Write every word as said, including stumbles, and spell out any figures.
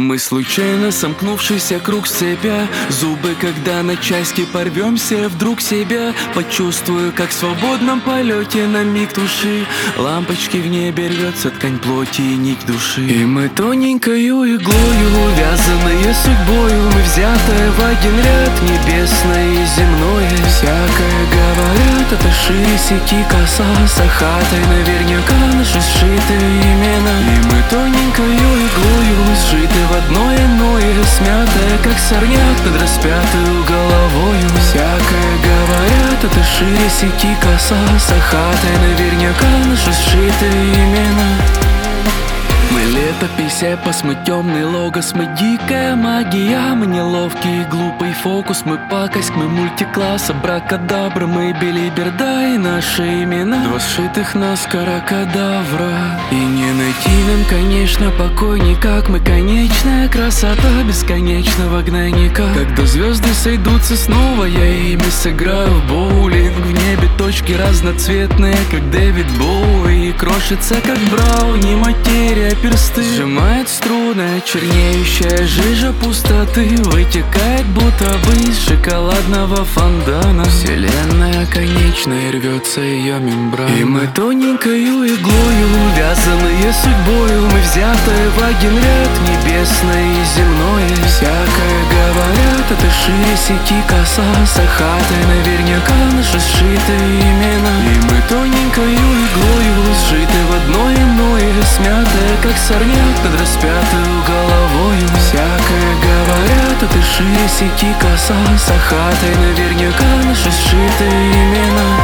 Мы случайно сомкнувшийся круг себя, зубы, когда на части порвемся, вдруг себя почувствую, как в свободном полете на миг души лампочки в небе рвется ткань плоти и нить души. И мы тоненькою иглою, увязанные судьбою, мы взятые в один ряд, небесное и земное. Всякое говорят, это шире сети коса, сахатой наверняка наши сшитые имена. И мы тоненькою иглою сжиты в одно иное, смятое, как сорняк над распятую головою. Всякое говорят, это шире сети коса, сахатой наверняка наши сшитые имена. Мы летопись, эпос, мы темный логос, мы дикая магия, мы неловкий глупый фокус, мы пакость, мы мультикласс, абракадабра, мы билиберда и наши имена. Два сшитых наскоро кадавра. И не найти нам, конечно, покой никак. Мы конечная красота бесконечного гнойника. Когда звезды сойдутся снова, я ими сыграю в боулинг. В небе точки разноцветные, как Дэвид Боуи, и крошится, как брауни, материя персты. Сжимает струны, чернеющая жижа пустоты вытекает будто бы из шоколадного фондана. Вселенная конечная, рвется ее мембрана. И мы тоненькою иглою, увязанные судьбою, мы взятые в один ряд, небесное и земное. Всякое говорят, это шире сети коса, сахатой наверняка наши сшитые имена. И мы тоненькою иглою сжиты в одно иное, смятое, как сорняк над распятую головою. Всякое говорят, это шире сети коса, сахатой наверняка наши сшитые имена.